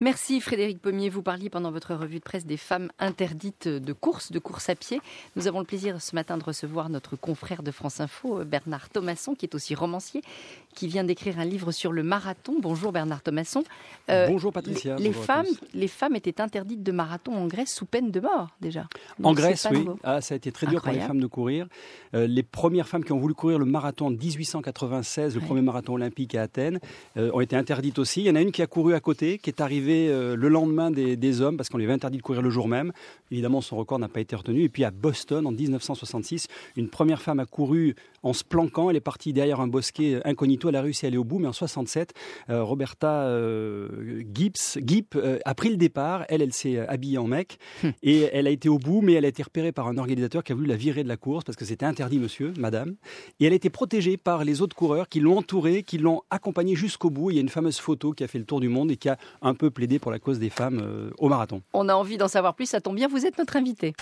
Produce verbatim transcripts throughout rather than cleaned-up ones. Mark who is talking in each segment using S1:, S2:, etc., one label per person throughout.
S1: Merci Frédéric Pommier. Vous parliez pendant votre revue de presse des femmes interdites de course, de course à pied. Nous avons le plaisir ce matin de recevoir notre confrère de France Info, Bernard Thomasson, qui est aussi romancier, qui vient d'écrire un livre sur le marathon. Bonjour Bernard Thomasson.
S2: Euh, bonjour Patricia.
S1: Les,
S2: bonjour
S1: femmes, les femmes étaient interdites de marathon en Grèce sous peine de mort déjà.
S2: Donc, en Grèce, oui. Ah, ça a été très dur Incroyable. pour les femmes de courir. Euh, les premières femmes qui ont voulu courir le marathon en dix-huit cent quatre-vingt-seize, le ouais. premier marathon olympique à Athènes, euh, ont été interdites aussi. Il y en a une qui a couru à côté, qui est arrivée euh, le lendemain des, des hommes, parce qu'on lui avait interdit de courir le jour même. Évidemment, son record n'a pas été retenu. Et puis à Boston, en dix-neuf cent soixante-six, une première femme a couru en se planquant. Elle est partie derrière un bosquet incognito. Elle a réussi à aller au bout. Mais en soixante-sept, euh, Roberta euh, Gibbs, Gibb euh, a pris le départ. Elle, elle s'est habillée en mec. Hum. Et elle a été au bout, mais elle a été repérée par un organisateur qui a voulu la virer de la course parce que c'était interdit, monsieur, madame. Et elle a été protégée par les autres coureurs qui l'ont entourée, qui l'ont accompagnée jusqu'au bout. Il y a une fameuse photo qui a fait le tour du monde et qui a un peu plaidé pour la cause des femmes euh, au marathon.
S1: On a envie d'en savoir plus, ça tombe bien, vous êtes notre invité.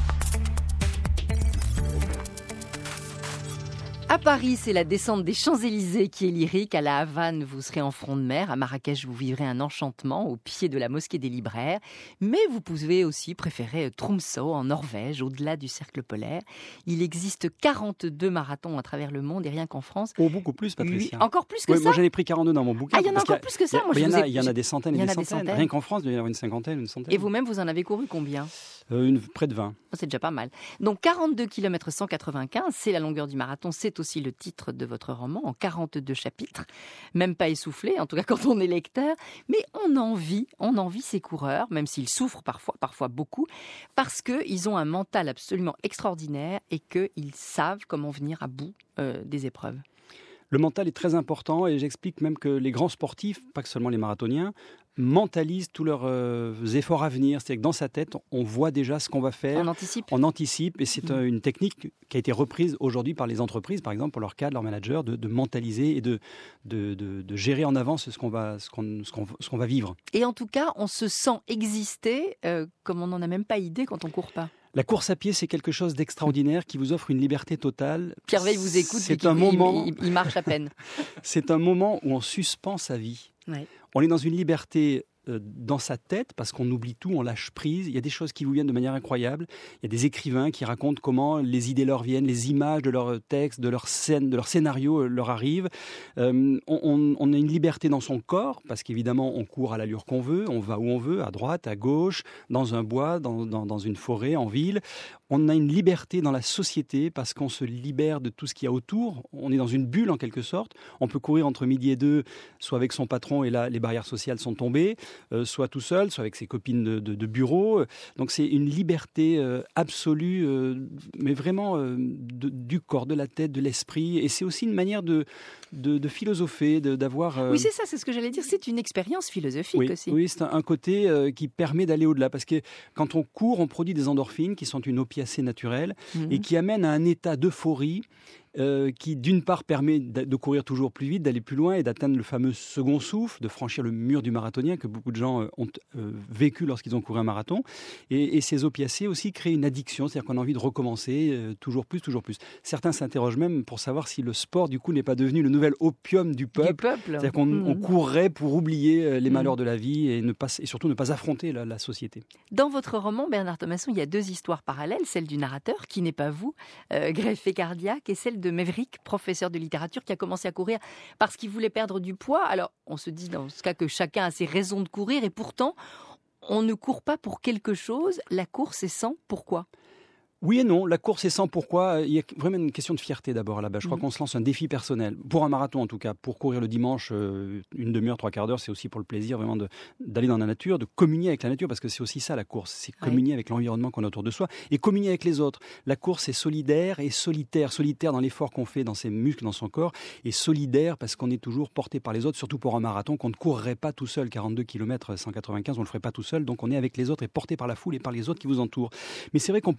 S1: À Paris, c'est la descente des Champs-Élysées qui est lyrique. À la Havane, vous serez en front de mer. À Marrakech, vous vivrez un enchantement au pied de la mosquée des libraires. Mais vous pouvez aussi préférer Tromsø en Norvège, au-delà du cercle polaire. Il existe quarante-deux marathons à travers le monde et rien qu'en France.
S2: Oh, beaucoup plus, Patricia.
S1: Lui, encore plus que
S2: oui,
S1: ça.
S2: Moi, j'en ai pris quarante-deux dans mon bouquin.
S1: Ah, il y en a encore a, plus que ça. Moi,
S2: il, y
S1: je
S2: en a,
S1: ai...
S2: il y en a des centaines et des centaines. des centaines. Rien qu'en France, il doit y en avoir une cinquantaine, une centaine.
S1: Et vous-même, vous en avez couru combien ?
S2: euh, une, Près de vingt.
S1: C'est déjà pas mal. Donc quarante-deux kilomètres cent quatre-vingt-quinze, c'est la longueur du marathon, c'est aussi le titre de votre roman, en quarante-deux chapitres. Même pas essoufflé, en tout cas quand on est lecteur. Mais on envie, on envie ces coureurs, même s'ils souffrent parfois, parfois beaucoup, parce qu'ils ont un mental absolument extraordinaire et qu'ils savent comment venir à bout euh, des épreuves.
S2: Le mental est très important et j'explique même que les grands sportifs, pas que seulement les marathoniens, mentalisent tous leurs euh, efforts à venir. C'est-à-dire que dans sa tête, on voit déjà ce qu'on va faire.
S1: On anticipe.
S2: On anticipe et c'est mmh. une technique qui a été reprise aujourd'hui par les entreprises, par exemple pour leur cadre, leurs managers, de, de mentaliser et de, de, de, de gérer en avance ce qu'on va, ce qu'on, ce qu'on, ce qu'on va vivre.
S1: Et en tout cas, on se sent exister euh, comme on n'en a même pas idée quand on ne court pas.
S2: La course à pied, c'est quelque chose d'extraordinaire qui vous offre une liberté totale.
S1: Pierre Veil vous écoute,
S2: c'est
S1: un
S2: il, moment...
S1: il, il marche à peine.
S2: C'est un moment où on suspend sa vie.
S1: Ouais.
S2: On est dans une liberté euh, dans sa tête parce qu'on oublie tout, on lâche prise. Il y a des choses qui vous viennent de manière incroyable. Il y a des écrivains qui racontent comment les idées leur viennent, les images de leurs textes, de leurs scènes, de leurs scénarios euh, leur arrivent. Euh, on, on, on a une liberté dans son corps parce qu'évidemment, on court à l'allure qu'on veut, on va où on veut, à droite, à gauche, dans un bois, dans, dans, dans une forêt, en ville. On a une liberté dans la société parce qu'on se libère de tout ce qu'il y a autour. On est dans une bulle en quelque sorte. On peut courir entre midi et deux, soit avec son patron et là les barrières sociales sont tombées, euh, soit tout seul, soit avec ses copines de, de, de bureau. Donc c'est une liberté euh, absolue, euh, mais vraiment euh, de, du corps, de la tête, de l'esprit. Et c'est aussi une manière de, de, de philosopher, de, d'avoir... Euh...
S1: Oui, c'est ça, c'est ce que j'allais dire. C'est une expérience philosophique
S2: oui,
S1: aussi.
S2: Oui, c'est un, un côté euh, qui permet d'aller au-delà. Parce que quand on court, on produit des endorphines qui sont une assez naturel mmh. et qui amène à un état d'euphorie euh, qui d'une part permet de, de courir toujours plus vite, d'aller plus loin et d'atteindre le fameux second souffle, de franchir le mur du marathonien que beaucoup de gens euh, ont euh, vécu lorsqu'ils ont couru un marathon. Et, et ces opiacés aussi créent une addiction, c'est-à-dire qu'on a envie de recommencer euh, toujours plus, toujours plus. Certains s'interrogent même pour savoir si le sport du coup n'est pas devenu le nouvel opium du peuple.
S1: Du peuple.
S2: C'est-à-dire qu'on mmh. on courrait pour oublier euh, les mmh. malheurs de la vie et, ne pas, et surtout ne pas affronter la, la société.
S1: Dans votre roman, Bernard Thomasson, il y a deux histoires parallèles, celle du narrateur, qui n'est pas vous, euh, greffé cardiaque, et celle de Maverick, professeur de littérature, qui a commencé à courir parce qu'il voulait perdre du poids. Alors, on se dit dans ce cas que chacun a ses raisons de courir, et pourtant, on ne court pas pour quelque chose. La course est sans pourquoi.
S2: Oui et non, la course est sans pourquoi. Il y a vraiment une question de fierté d'abord là-bas. Je crois mmh. qu'on se lance un défi personnel, pour un marathon en tout cas, pour courir le dimanche, euh, une demi-heure, trois quarts d'heure, c'est aussi pour le plaisir vraiment de, d'aller dans la nature, de communier avec la nature, parce que c'est aussi ça la course, c'est communier ouais. avec l'environnement qu'on a autour de soi et communier avec les autres. La course est solidaire et solitaire, solitaire dans l'effort qu'on fait dans ses muscles, dans son corps, et solidaire parce qu'on est toujours porté par les autres, surtout pour un marathon qu'on ne courrait pas tout seul, quarante-deux kilomètres cent quatre-vingt-quinze, on ne le ferait pas tout seul, donc on est avec les autres et porté par la foule et par les autres qui vous entourent. Mais c'est vrai qu'on peut courir pour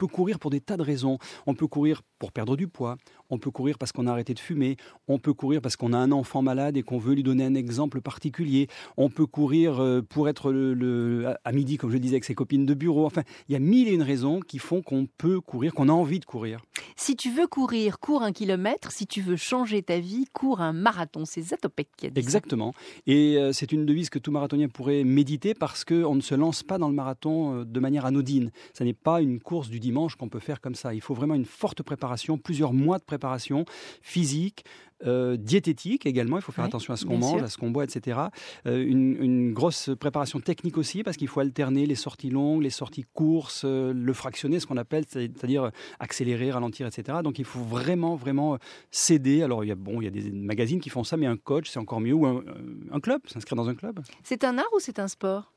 S2: pour des tas de raisons. On peut courir pour perdre du poids, on peut courir parce qu'on a arrêté de fumer, on peut courir parce qu'on a un enfant malade et qu'on veut lui donner un exemple particulier, on peut courir pour être le, le, à midi, comme je le disais, avec ses copines de bureau. Enfin, il y a mille et une raisons qui font qu'on peut courir, qu'on a envie de courir.
S1: Si tu veux courir, cours un kilomètre. Si tu veux changer ta vie, cours un marathon. C'est Zatopek qui a dit
S2: Exactement. Ça. Et euh, c'est une devise que tout marathonien pourrait méditer parce qu'on ne se lance pas dans le marathon euh, de manière anodine. Ce n'est pas une course du dimanche qu'on peut faire comme ça. Il faut vraiment une forte préparation, plusieurs mois de préparation physique, Euh, diététique également, il faut faire ouais, attention à ce qu'on mange, sûr. à ce qu'on boit, et cetera. Euh, une, une grosse préparation technique aussi, parce qu'il faut alterner les sorties longues, les sorties courses, euh, le fractionner, ce qu'on appelle, c'est-à-dire accélérer, ralentir, et cetera. Donc il faut vraiment, vraiment s'aider. Alors il y a, bon, il y a des magazines qui font ça, mais un coach, c'est encore mieux, ou un, un club, s'inscrire dans un club.
S1: C'est un art ou c'est un sport?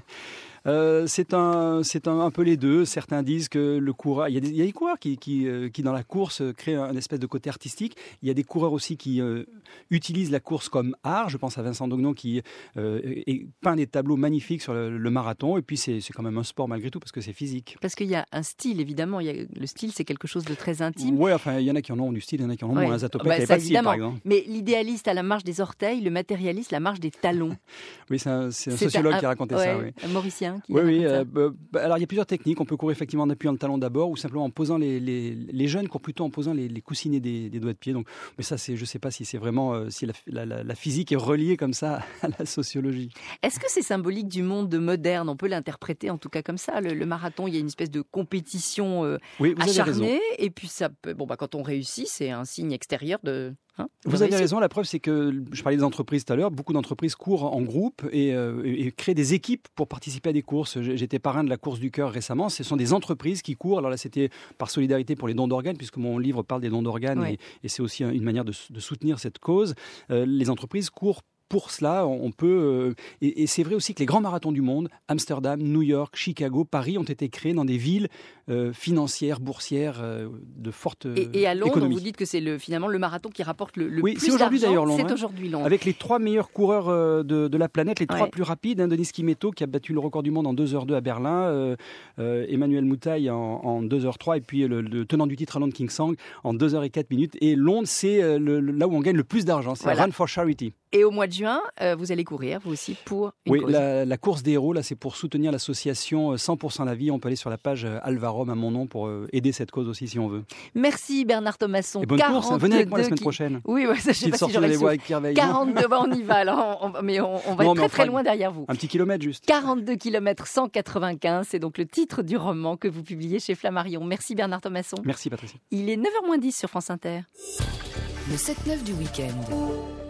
S2: Euh, c'est un, c'est un, un peu les deux. Certains disent que le coureur, il y a des, il y a des coureurs qui, qui, qui, dans la course, créent un espèce de côté artistique. Il y a des coureurs aussi qui euh, utilisent la course comme art. Je pense à Vincent Dognon qui euh, est, peint des tableaux magnifiques sur le, le marathon. Et puis c'est, c'est quand même un sport malgré tout parce que c'est physique.
S1: Parce qu'il y a un style, évidemment. Il y a, le style, c'est quelque chose de très intime.
S2: Oui, enfin, il y en a qui en ont du style, il y en a qui en ont
S1: ouais.
S2: moins. Zatopek,
S1: bah,
S2: il n'y avait pas de style, par exemple.
S1: Mais l'idéaliste a la marche des orteils, le matérialiste la marche des talons.
S2: Oui, c'est un, c'est un c'est sociologue un, qui a raconté
S1: ouais,
S2: ça. Oui.
S1: Un Mauricien qui
S2: oui,
S1: a
S2: oui,
S1: raconté
S2: euh,
S1: ça.
S2: Bah, alors il y a plusieurs techniques. On peut courir effectivement en appuyant le talon d'abord ou simplement en posant les, les, les jeunes courent plutôt en posant les, les coussinets des, des doigts de pied. Donc, mais ça, c'est, je ne sais pas si c'est vraiment euh, si la, la, la physique est reliée comme ça à la sociologie.
S1: Est-ce que c'est symbolique du monde moderne? On peut l'interpréter en tout cas comme ça. Le, le marathon, il y a une espèce de compétition euh,
S2: oui, vous
S1: acharnée.
S2: Avez raison.
S1: Et puis ça peut, bon, bah, quand on réussit, c'est un signe extérieur de... Hein,
S2: vous avez raison, la preuve c'est que, je parlais des entreprises tout à l'heure, beaucoup d'entreprises courent en groupe et, euh, et créent des équipes pour participer à des courses. J'étais parrain de la course du cœur récemment, ce sont des entreprises qui courent, alors là c'était par solidarité pour les dons d'organes, puisque mon livre parle des dons d'organes oui. et, et c'est aussi une manière de, de soutenir cette cause. Euh, les entreprises courent pour cela, on peut... Euh, et, et c'est vrai aussi que les grands marathons du monde, Amsterdam, New York, Chicago, Paris, ont été créés dans des villes euh, financières, boursières, euh, de forte
S1: et, et à Londres,
S2: économie.
S1: Vous dites que c'est le, finalement le marathon qui rapporte le, le
S2: oui,
S1: plus
S2: c'est aujourd'hui
S1: d'argent.
S2: D'ailleurs, Londres,
S1: c'est
S2: hein,
S1: aujourd'hui Londres.
S2: Avec les trois meilleurs coureurs euh, de, de la planète, les trois
S1: ouais.
S2: plus rapides, hein, Denis Kimetto qui a battu le record du monde en deux heures deux à Berlin, euh, euh, Emmanuel Moutaï en, en deux heures trois, et puis le, le tenant du titre Londres Kingsang en deux heures quatre minutes. Et Londres, c'est euh, le, là où on gagne le plus d'argent, c'est voilà. Run for Charity.
S1: Et au mois de juin, euh, vous allez courir, vous aussi, pour une
S2: oui,
S1: cause.
S2: La, la course des héros, là, c'est pour soutenir l'association cent pour cent la vie. On peut aller sur la page Alvarom à mon nom pour euh, aider cette cause aussi, si on veut.
S1: Merci Bernard Thomasson.
S2: Et bonne course, hein. Venez avec moi la semaine qui... prochaine.
S1: Oui, ouais, ça, je sais pas si j'aurai le souffle. quarante-deux, bah, on y va, alors, on, mais on, on va non, être très très loin derrière vous.
S2: Un petit kilomètre juste.
S1: quarante-deux kilomètres cent quatre-vingt-quinze, c'est donc le titre du roman que vous publiez chez Flammarion. Merci Bernard Thomasson.
S2: Merci Patricia.
S1: Il est neuf heures moins dix sur France Inter.
S3: Le sept neuf du week-end.